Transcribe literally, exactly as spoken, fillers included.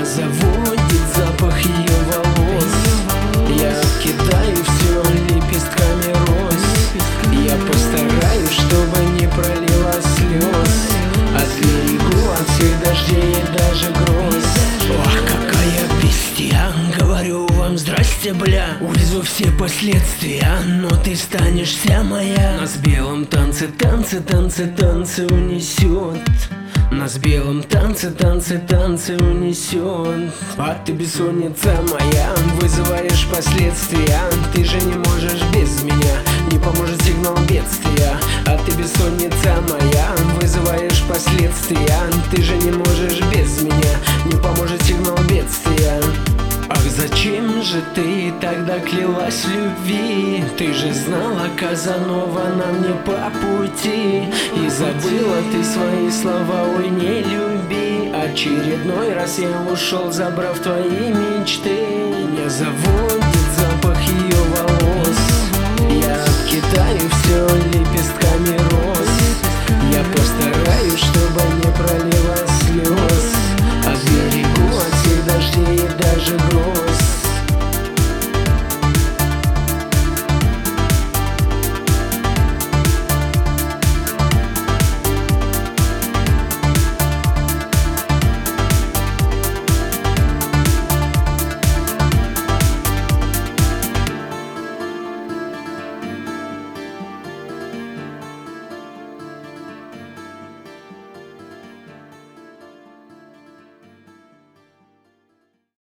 Меня заводит запах ее волос. Я кидаю все лепестками роз. Я постараюсь, чтобы не пролила слез. Отберегу от всех дождей и даже гроз. Ох, какая бестия, говорю вам здрасте, бля. Увезу все последствия, но ты станешь вся моя. Нас в белом танце, танцы, танцы, танцы унесет. Нас в белом танце, танцы, танцы унесет. А ты бессонница моя, вызываешь последствия. Ты же не можешь без меня, не поможет сигнал бедствия. А ты бессонница моя, вызываешь последствия. Ты же не можешь без меня, не поможет сигнал бедствия. Ах, зачем же ты тогда клялась в любви? Ты же знала, Казанова, нам не по пути. И забыла ты свои слова, ой, не люби. Очередной раз я ушел, забрав твои мечты. Меня заводит запах ее волос. Я кидаю все лепестками роз. Я постараюсь, чтобы